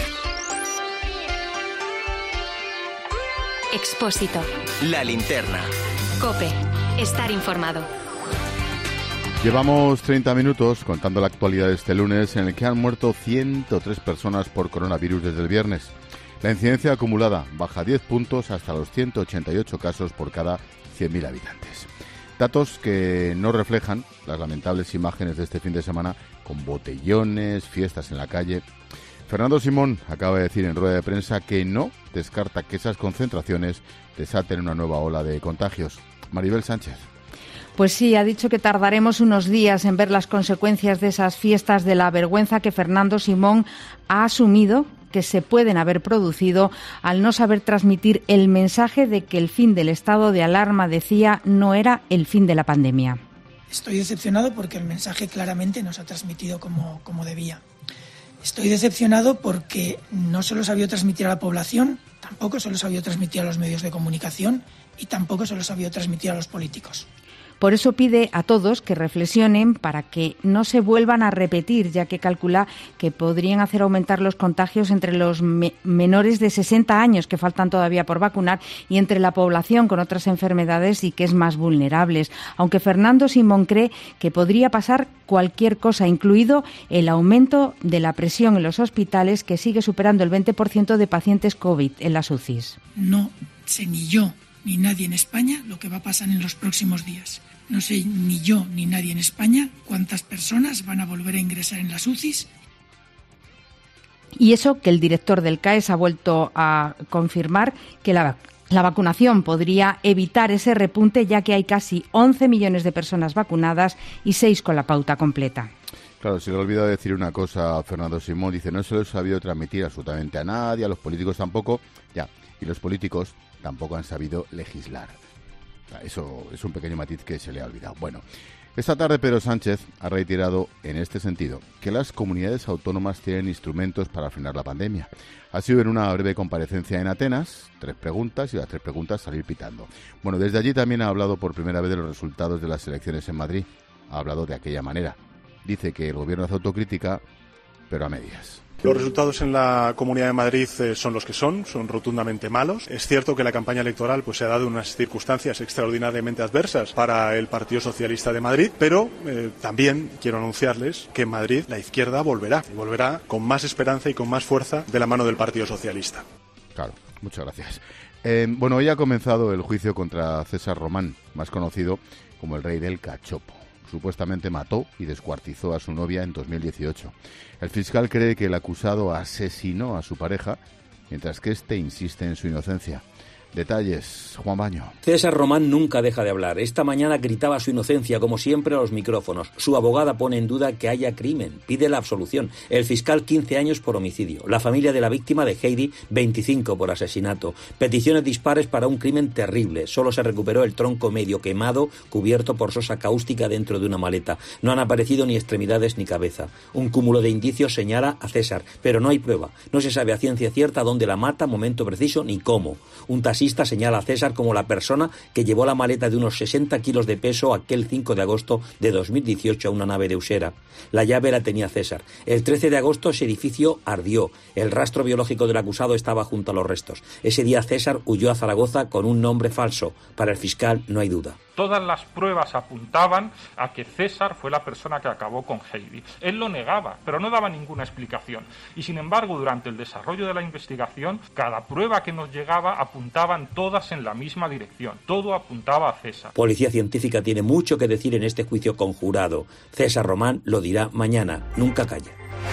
Expósito. La linterna. COPE. Estar informado. Llevamos treinta minutos contando la actualidad de este lunes, en el que han muerto ciento tres personas por coronavirus desde el viernes. La incidencia acumulada baja diez puntos hasta los ciento ochenta y ocho casos por cada cien mil habitantes. Datos que no reflejan las lamentables imágenes de este fin de semana con botellones, fiestas en la calle. Fernando Simón acaba de decir en rueda de prensa que no descarta que esas concentraciones desaten una nueva ola de contagios. Maribel Sánchez. Pues sí, ha dicho que tardaremos unos días en ver las consecuencias de esas fiestas, de la vergüenza que Fernando Simón ha asumido que se pueden haber producido al no saber transmitir el mensaje de que el fin del estado de alarma, decía, no era el fin de la pandemia. Estoy decepcionado porque el mensaje claramente no se ha transmitido como, como debía. Estoy decepcionado porque no se lo sabía transmitir a la población, tampoco se lo sabía transmitir a los medios de comunicación y tampoco se lo sabía transmitir a los políticos. Por eso pide a todos que reflexionen para que no se vuelvan a repetir, ya que calcula que podrían hacer aumentar los contagios entre los me- menores de sesenta años, que faltan todavía por vacunar, y entre la población con otras enfermedades y que es más vulnerables. Aunque Fernando Simón cree que podría pasar cualquier cosa, incluido el aumento de la presión en los hospitales, que sigue superando el veinte por ciento de pacientes COVID en las U C Is. No sé ni yo ni nadie en España lo que va a pasar en los próximos días. No sé ni yo ni nadie en España cuántas personas van a volver a ingresar en las U C Is. Y eso que el director del C A E S ha vuelto a confirmar que la, la vacunación podría evitar ese repunte, ya que hay casi once millones de personas vacunadas y seis con la pauta completa. Claro, se le ha olvidado decir una cosa a Fernando Simón. Dice, no se lo he sabido transmitir absolutamente a nadie, a los políticos tampoco. Ya, y los políticos tampoco han sabido legislar. Eso es un pequeño matiz que se le ha olvidado. Bueno, esta tarde Pedro Sánchez ha reiterado en este sentido que las comunidades autónomas tienen instrumentos para frenar la pandemia. Ha sido en una breve comparecencia en Atenas, tres preguntas y las tres preguntas salir pitando. Bueno, desde allí también ha hablado por primera vez de los resultados de las elecciones en Madrid. Ha hablado de aquella manera. Dice que el gobierno hace autocrítica, pero a medias. Los resultados en la Comunidad de Madrid eh, son los que son, son rotundamente malos. Es cierto que la campaña electoral pues, se ha dado en unas circunstancias extraordinariamente adversas para el Partido Socialista de Madrid, pero eh, también quiero anunciarles que en Madrid la izquierda volverá, y volverá con más esperanza y con más fuerza de la mano del Partido Socialista. Claro, muchas gracias. Eh, bueno, hoy ha comenzado el juicio contra César Román, más conocido como el rey del cachopo. Supuestamente mató y descuartizó a su novia en dos mil dieciocho. El fiscal cree que el acusado asesinó a su pareja, mientras que éste insiste en su inocencia. Detalles, Juan Baño. César Román nunca deja de hablar. Esta mañana gritaba su inocencia, como siempre, a los micrófonos. Su abogada pone en duda que haya crimen. Pide la absolución. El fiscal, quince años por homicidio. La familia de la víctima de Heidi, veinticinco por asesinato. Peticiones dispares para un crimen terrible. Solo se recuperó el tronco medio quemado, cubierto por sosa cáustica dentro de una maleta. No han aparecido ni extremidades ni cabeza. Un cúmulo de indicios señala a César, pero no hay prueba. No se sabe a ciencia cierta dónde la mata, momento preciso, ni cómo. Un taxista señala a César como la persona que llevó la maleta de unos sesenta kilos de peso aquel cinco de agosto de dos mil dieciocho a una nave de Usera. La llave la tenía César. El trece de agosto ese edificio ardió. El rastro biológico del acusado estaba junto a los restos. Ese día César huyó a Zaragoza con un nombre falso. Para el fiscal no hay duda. Todas las pruebas apuntaban a que César fue la persona que acabó con Heidi. Él lo negaba, pero no daba ninguna explicación. Y sin embargo, durante el desarrollo de la investigación, cada prueba que nos llegaba apuntaba apuntaban todas en la misma dirección. Todo apuntaba a César. Policía Científica tiene mucho que decir en este juicio conjurado. César Román lo dirá mañana. Nunca calla.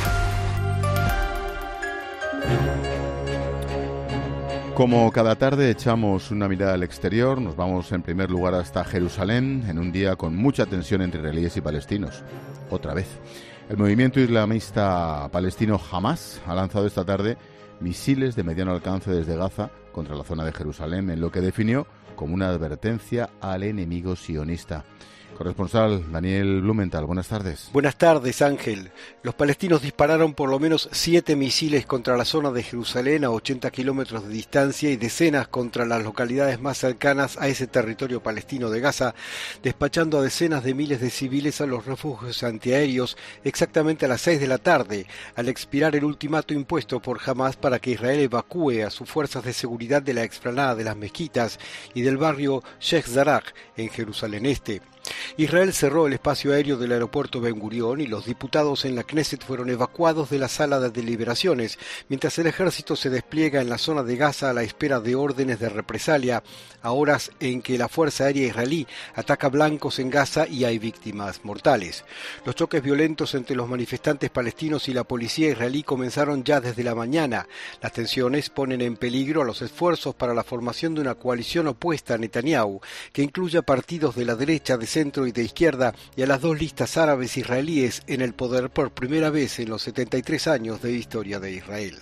Como cada tarde echamos una mirada al exterior, nos vamos en primer lugar hasta Jerusalén, en un día con mucha tensión entre israelíes y palestinos. Otra vez. El movimiento islamista palestino Hamas ha lanzado esta tarde misiles de mediano alcance desde Gaza contra la zona de Jerusalén, en lo que definió como una advertencia al enemigo sionista. Corresponsal Daniel Blumenthal, buenas tardes. Buenas tardes, Ángel. Los palestinos dispararon por lo menos siete misiles contra la zona de Jerusalén a ochenta kilómetros de distancia y decenas contra las localidades más cercanas a ese territorio palestino de Gaza, despachando a decenas de miles de civiles a los refugios antiaéreos exactamente a las seis de la tarde, al expirar el ultimato impuesto por Hamas para que Israel evacúe a sus fuerzas de seguridad de la explanada de las mezquitas y del barrio Sheikh Jarrah en Jerusalén Este. Israel cerró el espacio aéreo del aeropuerto Ben Gurión y los diputados en la Knesset fueron evacuados de la sala de deliberaciones, mientras el ejército se despliega en la zona de Gaza a la espera de órdenes de represalia, a horas en que la Fuerza Aérea Israelí ataca blancos en Gaza y hay víctimas mortales. Los choques violentos entre los manifestantes palestinos y la policía israelí comenzaron ya desde la mañana. Las tensiones ponen en peligro a los esfuerzos para la formación de una coalición opuesta a Netanyahu, que incluya partidos de la derecha, de centro y de izquierda, y a las dos listas árabes israelíes en el poder por primera vez en los setenta y tres años de historia de Israel.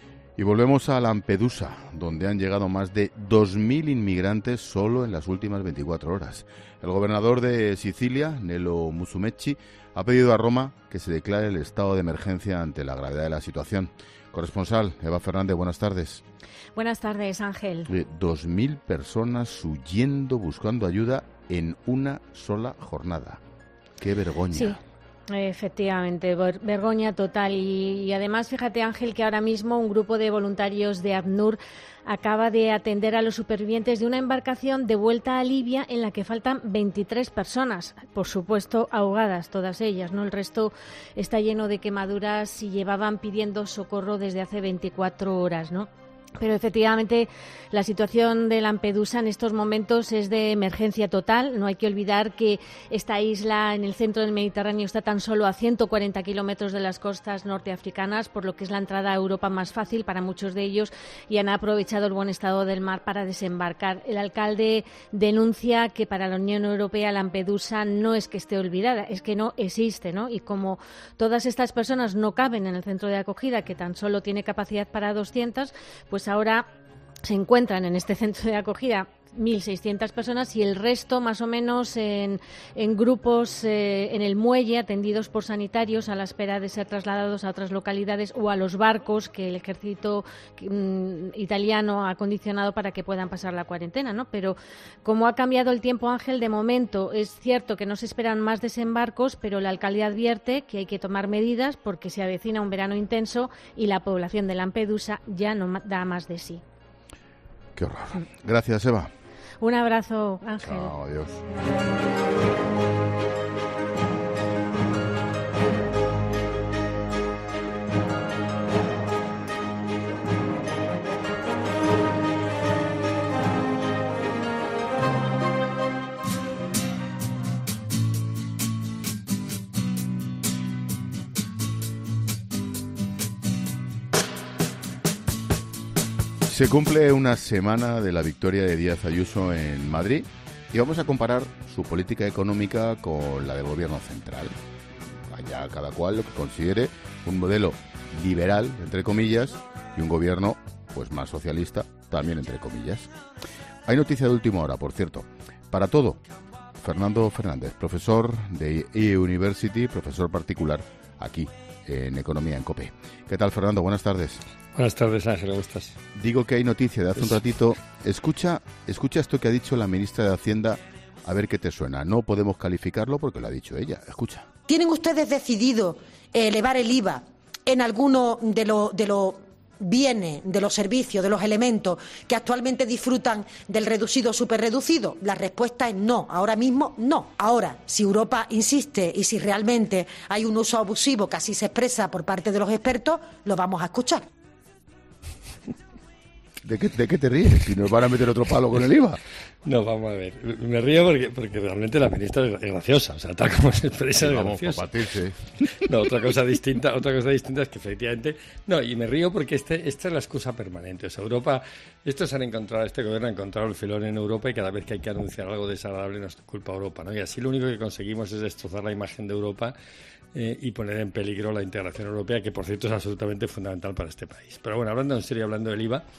Y volvemos a Lampedusa, donde han llegado más de dos mil inmigrantes solo en las últimas veinticuatro horas. El gobernador de Sicilia, Nello Musumeci, ha pedido a Roma que se declare el estado de emergencia ante la gravedad de la situación. Corresponsal Eva Fernández, buenas tardes. Buenas tardes, Ángel. Dos mil personas huyendo, buscando ayuda en una sola jornada. ¡Qué vergüenza! Sí. Efectivamente, vergüenza total. Y, y además, fíjate, Ángel, que ahora mismo un grupo de voluntarios de ACNUR acaba de atender a los supervivientes de una embarcación de vuelta a Libia en la que faltan veintitrés personas, por supuesto ahogadas todas ellas, ¿no? El resto está lleno de quemaduras y llevaban pidiendo socorro desde hace veinticuatro horas, ¿no? Pero efectivamente la situación de Lampedusa en estos momentos es de emergencia total. No hay que olvidar que esta isla en el centro del Mediterráneo está tan solo a ciento cuarenta kilómetros de las costas norteafricanas, por lo que es la entrada a Europa más fácil para muchos de ellos y han aprovechado el buen estado del mar para desembarcar. El alcalde denuncia que para la Unión Europea Lampedusa no es que esté olvidada, es que no existe, ¿no? Y como todas estas personas no caben en el centro de acogida, que tan solo tiene capacidad para doscientas, pues ahora se encuentran en este centro de acogida mil seiscientas personas y el resto más o menos en, en grupos eh, en el muelle atendidos por sanitarios a la espera de ser trasladados a otras localidades o a los barcos que el ejército mm, italiano ha acondicionado para que puedan pasar la cuarentena, ¿no? Pero como ha cambiado el tiempo, Ángel, de momento es cierto que no se esperan más desembarcos, pero la alcaldía advierte que hay que tomar medidas porque se avecina un verano intenso y la población de Lampedusa ya no da más de sí. Qué horror. Gracias, Eva. Un abrazo, Ángel. Chao, adiós. Se cumple una semana de la victoria de Díaz Ayuso en Madrid y vamos a comparar su política económica con la del gobierno central. Allá cada cual lo que considere un modelo liberal, entre comillas, y un gobierno pues más socialista, también entre comillas. Hay noticia de última hora, por cierto. Para todo, Fernando Fernández, profesor de eUniversity, profesor particular aquí en Economía en COPE. ¿Qué tal, Fernando? Buenas tardes. Buenas tardes, Ángel, ¿cómo estás? Digo que hay noticia de hace un ratito. Escucha, escucha esto que ha dicho la ministra de Hacienda, a ver qué te suena. No podemos calificarlo porque lo ha dicho ella. Escucha. ¿Tienen ustedes decidido elevar el I V A en alguno de los de los bienes, de los servicios, de los elementos que actualmente disfrutan del reducido o superreducido? La respuesta es no. Ahora mismo, no. Ahora, si Europa insiste y si realmente hay un uso abusivo que así se expresa por parte de los expertos, lo vamos a escuchar. ¿De qué, ¿De qué te ríes? Si nos van a meter otro palo con el I V A. No, vamos a ver. Me río porque, porque realmente la ministra es graciosa. O sea, tal como se expresa es graciosa. No, otra cosa distinta, otra cosa distinta es que efectivamente... No, y me río porque este, esta es la excusa permanente. O sea, Europa... Estos han encontrado, este gobierno ha encontrado el filón en Europa y cada vez que hay que anunciar algo desagradable nos culpa a Europa, ¿no? Y así lo único que conseguimos es destrozar la imagen de Europa eh, y poner en peligro la integración europea, que por cierto es absolutamente fundamental para este país. Pero bueno, hablando en serio, hablando del I V A,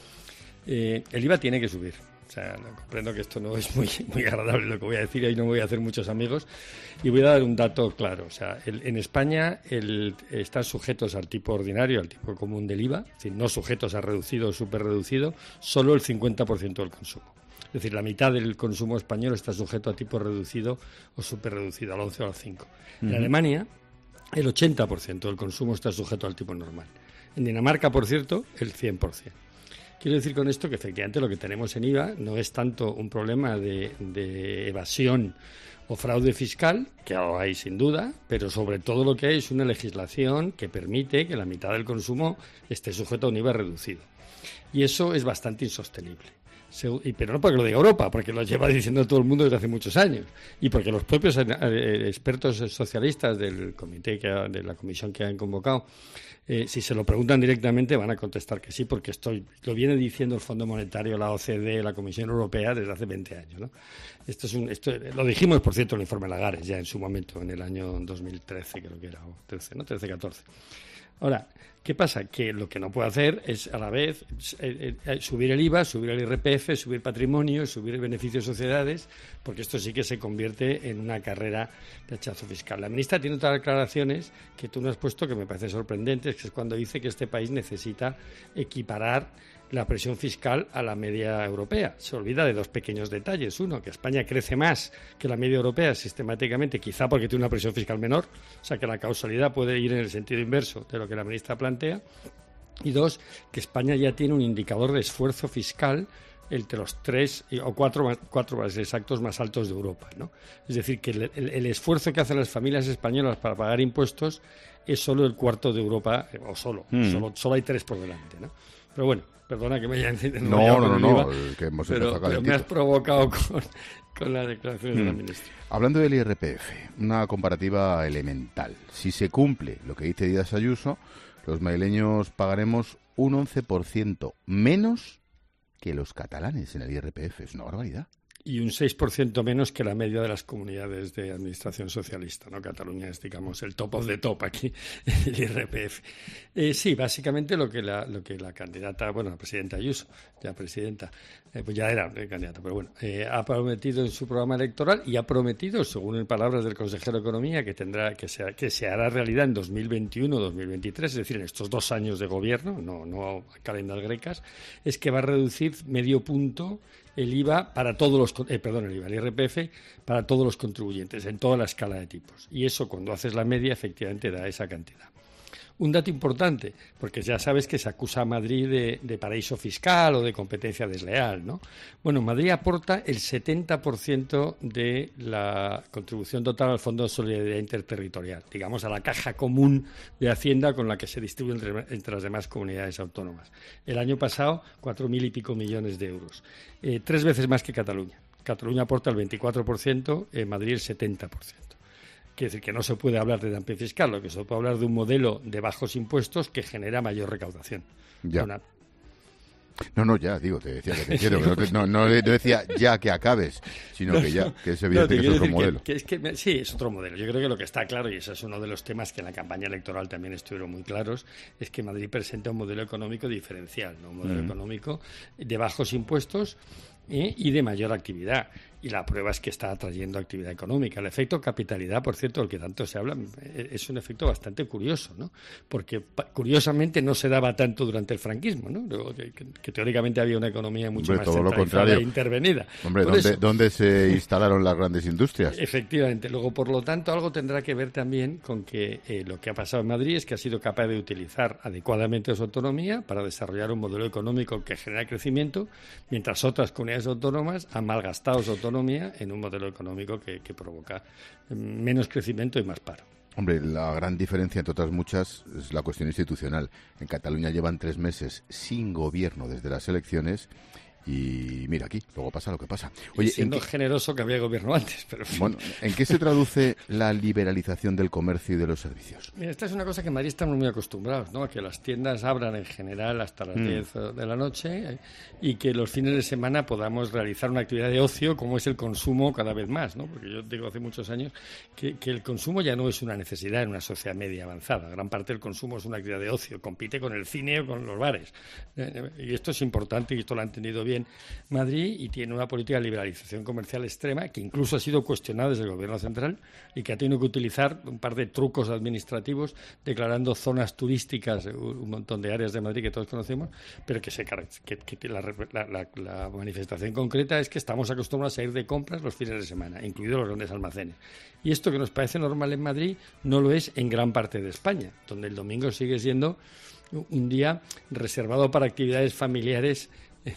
eh, el I V A tiene que subir. O sea, comprendo que esto no es muy, muy agradable lo que voy a decir, ahí no voy a hacer muchos amigos, y voy a dar un dato claro. O sea, el, en España el, están sujetos al tipo ordinario, al tipo común del I V A, es decir, no sujetos a reducido o superreducido, solo el cincuenta por ciento del consumo. Es decir, la mitad del consumo español está sujeto a tipo reducido o superreducido, al once o al cinco. Uh-huh. En Alemania, el ochenta por ciento del consumo está sujeto al tipo normal. En Dinamarca, por cierto, el cien por ciento. Quiero decir con esto que efectivamente lo que tenemos en I V A no es tanto un problema de, de evasión o fraude fiscal, que lo hay sin duda, pero sobre todo lo que hay es una legislación que permite que la mitad del consumo esté sujeto a un I V A reducido. Y eso es bastante insostenible. Pero no porque lo diga Europa, porque lo lleva diciendo todo el mundo desde hace muchos años, y porque los propios expertos socialistas del comité, que ha, de la comisión que han convocado, eh, si se lo preguntan directamente van a contestar que sí, porque estoy lo viene diciendo el Fondo Monetario, la O C D E, la Comisión Europea desde hace veinte años, ¿no? Esto es un, esto, lo dijimos, por cierto, en el informe Lagares, ya en su momento, en el año dos mil trece, creo que era, o trece, ¿no? trece catorce. Ahora, ¿qué pasa? Que lo que no puede hacer es a la vez eh, eh, subir el I V A, subir el I R P F, subir patrimonio, subir el beneficio de sociedades, porque esto sí que se convierte en una carrera de hachazo fiscal. La ministra tiene otras declaraciones que tú no has puesto que me parecen sorprendentes, que es cuando dice que este país necesita equiparar la presión fiscal a la media europea. Se olvida de dos pequeños detalles. Uno, que España crece más que la media europea sistemáticamente, quizá porque tiene una presión fiscal menor, o sea que la causalidad puede ir en el sentido inverso de lo que la ministra plantea. Y dos, que España ya tiene un indicador de esfuerzo fiscal entre los tres o cuatro, cuatro más exactos más altos de Europa, ¿no? Es decir, que el, el, el esfuerzo que hacen las familias españolas para pagar impuestos es solo el cuarto de Europa, o solo, mm. solo, solo hay tres por delante, ¿no? Pero bueno, perdona que me haya encendido. No, no, no, no, que hemos pero, pero me has provocado con, con las declaraciones mm. de la ministra. Hablando del I R P F, una comparativa elemental. Si se cumple lo que dice Díaz Ayuso, los madrileños pagaremos un once por ciento menos que los catalanes en el I R P F. Es una barbaridad. Y un seis por ciento menos que la media de las comunidades de administración socialista, ¿no? Cataluña es, digamos, el top of the top aquí, el I R P F. Eh, sí, básicamente lo que la lo que la candidata, bueno, la presidenta Ayuso, ya presidenta, eh, pues ya era eh, candidata, pero bueno, eh, ha prometido en su programa electoral y ha prometido, según palabras del consejero de Economía, que tendrá que se, que se hará realidad en dos mil veintiuno dos mil veintitrés, es decir, en estos dos años de gobierno, no, no calendas grecas, es que va a reducir medio punto el I V A para todos los, eh, perdón, el I V A, el I R P F para todos los contribuyentes, en toda la escala de tipos. Y eso, cuando haces la media, efectivamente da esa cantidad. Un dato importante, porque ya sabes que se acusa a Madrid de, de paraíso fiscal o de competencia desleal, ¿no? Bueno, Madrid aporta el setenta por ciento de la contribución total al Fondo de Solidaridad Interterritorial, digamos a la caja común de Hacienda con la que se distribuye entre, entre las demás comunidades autónomas. El año pasado, cuatro mil y pico millones de euros, eh, tres veces más que Cataluña. Cataluña aporta el veinticuatro por ciento, eh, Madrid el setenta por ciento. Quiere decir que no se puede hablar de dumping fiscal, lo que se puede hablar de un modelo de bajos impuestos que genera mayor recaudación. Ya. Una... No, no, ya, digo, te decía que te quiero, que no, te, no, no, no decía ya que acabes, sino no, que ya, que es evidente no, que es otro modelo. Que, que es que, sí, es otro modelo. Yo creo que lo que está claro, y ese es uno de los temas que en la campaña electoral también estuvieron muy claros, es que Madrid presenta un modelo económico diferencial, ¿no? Un modelo mm. económico de bajos impuestos ¿eh? y de mayor actividad. Y la prueba es que está atrayendo actividad económica. El efecto capitalidad, por cierto, del que tanto se habla, es un efecto bastante curioso, ¿no? Porque curiosamente no se daba tanto durante el franquismo, ¿no? Que, que, que teóricamente había una economía mucho Hombre, más centralizada e intervenida. Hombre, ¿dónde, ¿dónde se instalaron las grandes industrias? Efectivamente. Luego, por lo tanto, algo tendrá que ver también con que eh, lo que ha pasado en Madrid es que ha sido capaz de utilizar adecuadamente su autonomía para desarrollar un modelo económico que genera crecimiento, mientras otras comunidades autónomas han malgastado su autonomía en un modelo económico que, que provoca menos crecimiento y más paro. Hombre, la gran diferencia, entre otras muchas, es la cuestión institucional. En Cataluña llevan tres meses sin gobierno desde las elecciones y mira aquí, luego pasa lo que pasa. Oye, siendo qué... generoso que había gobierno antes. Pero... Bueno, ¿en qué se traduce la liberalización del comercio y de los servicios? Mira, esta es una cosa que en Madrid estamos muy acostumbrados, ¿no? A que las tiendas abran en general hasta las mm. diez de la noche ¿eh? y que los fines de semana podamos realizar una actividad de ocio como es el consumo cada vez más, ¿no? Porque yo digo hace muchos años que, que el consumo ya no es una necesidad en una sociedad media avanzada. Gran parte del consumo es una actividad de ocio, compite con el cine o con los bares. Eh, y esto es importante y esto lo han entendido bien Madrid y tiene una política de liberalización comercial extrema que incluso ha sido cuestionada desde el gobierno central y que ha tenido que utilizar un par de trucos administrativos declarando zonas turísticas, un montón de áreas de Madrid que todos conocemos, pero que, se, que, que la, la, la, la manifestación concreta es que estamos acostumbrados a ir de compras los fines de semana, incluidos los grandes almacenes. Y esto que nos parece normal en Madrid no lo es en gran parte de España, donde el domingo sigue siendo un día reservado para actividades familiares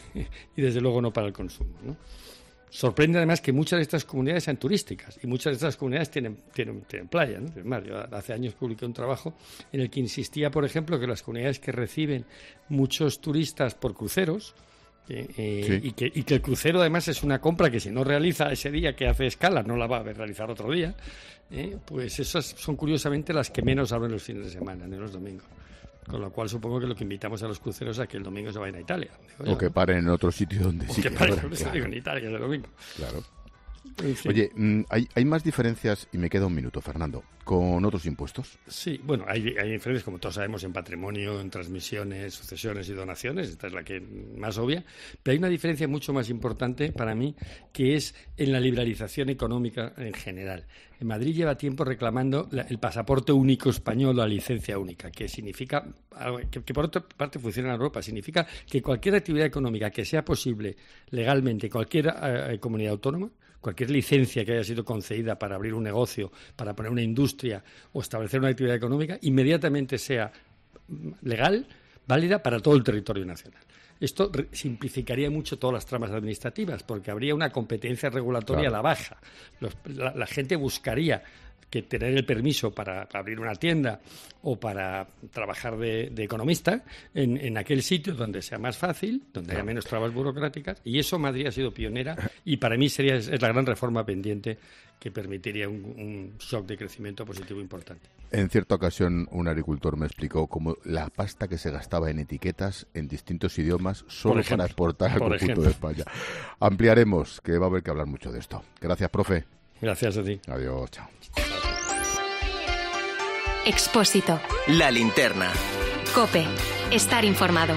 y desde luego no para el consumo, ¿no? Sorprende además que muchas de estas comunidades sean turísticas y muchas de estas comunidades tienen, tienen, tienen playa, ¿no? Es más, yo hace años publiqué un trabajo en el que insistía, por ejemplo, que las comunidades que reciben muchos turistas por cruceros eh, eh, sí. y, que, y que el crucero además es una compra que si no realiza ese día que hace escala no la va a realizar otro día, eh, pues esas son curiosamente las que menos abren los fines de semana, no los domingos. Con lo cual supongo que lo que invitamos a los cruceros es a que el domingo se vayan a Italia. Digo, o que paren en otro sitio donde o sí que paren claro. en Italia el domingo. Claro. En fin. Oye, ¿hay, hay más diferencias, y me queda un minuto, Fernando, con otros impuestos? Sí, bueno, hay, hay diferencias, como todos sabemos, en patrimonio, en transmisiones, sucesiones y donaciones, esta es la que más obvia, pero hay una diferencia mucho más importante para mí, que es en la liberalización económica en general. En Madrid lleva tiempo reclamando la, el pasaporte único español, la licencia única, que significa, que, que por otra parte funciona en Europa, significa que cualquier actividad económica que sea posible legalmente en cualquier eh, comunidad autónoma, cualquier licencia que haya sido concedida para abrir un negocio, para poner una industria o establecer una actividad económica, inmediatamente sea legal, válida para todo el territorio nacional. Esto simplificaría mucho todas las tramas administrativas, porque habría una competencia regulatoria claro. a la baja. Los, la, la gente buscaría que tener el permiso para, para abrir una tienda o para trabajar de, de economista en, en aquel sitio donde sea más fácil, donde haya menos trabas burocráticas, y eso Madrid ha sido pionera y para mí sería es, es la gran reforma pendiente que permitiría un, un shock de crecimiento positivo importante. En cierta ocasión un agricultor me explicó cómo la pasta que se gastaba en etiquetas en distintos idiomas solo para exportar al conjunto de España. Ampliaremos, que va a haber que hablar mucho de esto. Gracias, profe. Gracias a ti. Adiós, chao. Expósito. La linterna. COPE. Estar informado.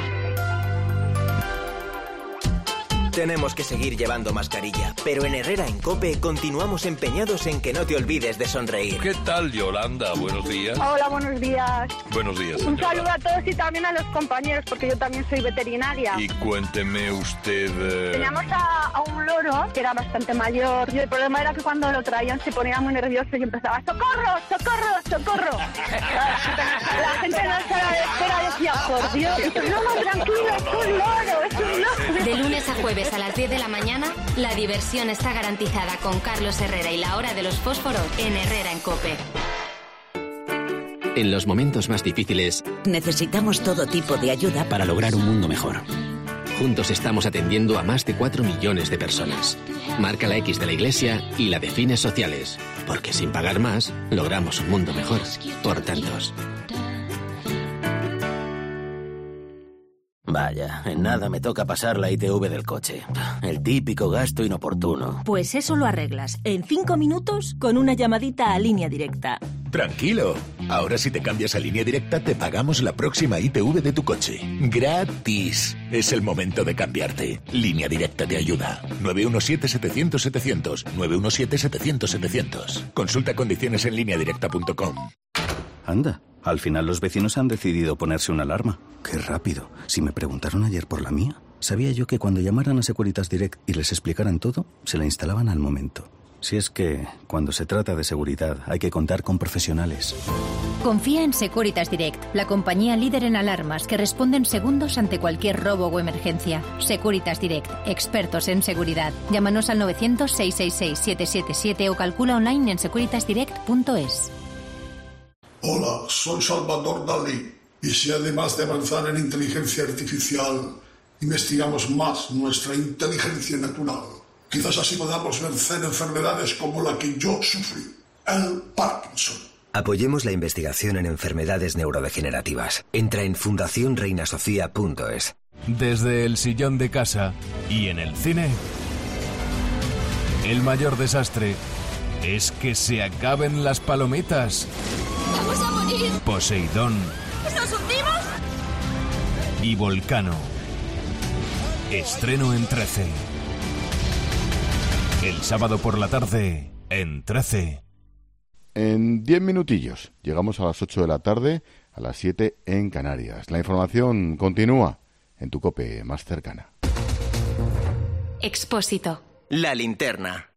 Tenemos que seguir llevando mascarilla, pero en Herrera en COPE continuamos empeñados en que no te olvides de sonreír. ¿Qué tal, Yolanda? Buenos días. Hola, buenos días. Buenos días, Un señora. saludo a todos y también a los compañeros, porque yo también soy veterinaria. Y cuénteme usted... Eh... Teníamos a, a un loro que era bastante mayor y el problema era que cuando lo traían se ponía muy nervioso y empezaba ¡socorro, socorro, socorro! La gente no se la espera, decía, por Dios, esto es no, tranquilo, es un loro, es un loro. De lunes a jueves a las diez de la mañana, la diversión está garantizada con Carlos Herrera y la hora de los fósforos en Herrera en COPE. En los momentos más difíciles, necesitamos todo tipo de ayuda para lograr un mundo mejor. Juntos estamos atendiendo a más de cuatro millones de personas. Marca la X de la Iglesia y la de fines sociales, porque sin pagar más, logramos un mundo mejor por tantos. Vaya, en nada me toca pasar la I T V del coche. El típico gasto inoportuno. Pues eso lo arreglas en cinco minutos con una llamadita a Línea Directa. Tranquilo. Ahora si te cambias a Línea Directa te pagamos la próxima I T V de tu coche. ¡Gratis! Es el momento de cambiarte. Línea Directa te ayuda. nueve uno siete, setecientos, setecientos. nueve uno siete, setecientos, setecientos. Consulta condiciones en línea directa punto com. Anda, al final los vecinos han decidido ponerse una alarma. Qué rápido. Si me preguntaron ayer por la mía, sabía yo que cuando llamaran a Securitas Direct y les explicaran todo, se la instalaban al momento. Si es que, cuando se trata de seguridad, hay que contar con profesionales. Confía en Securitas Direct, la compañía líder en alarmas que responde en segundos ante cualquier robo o emergencia. Securitas Direct, expertos en seguridad. Llámanos al novecientos, seiscientos sesenta y seis, setecientos setenta y siete o calcula online en securitas direct punto es. Hola, soy Salvador Dalí. Y si además de avanzar en inteligencia artificial, investigamos más nuestra inteligencia natural, quizás así podamos vencer enfermedades como la que yo sufrí, el Parkinson. Apoyemos la investigación en enfermedades neurodegenerativas. Entra en fundación reina sofía punto es. Desde el sillón de casa y en el cine, el mayor desastre es que se acaben las palomitas. ¡Vamos a morir! Poseidón ¿Nos hundimos? y Volcano. Estreno en trece. El sábado por la tarde en trece. En diez minutillos llegamos a las ocho de la tarde, a las siete en Canarias. La información continúa en tu COPE más cercana. Expósito. La linterna.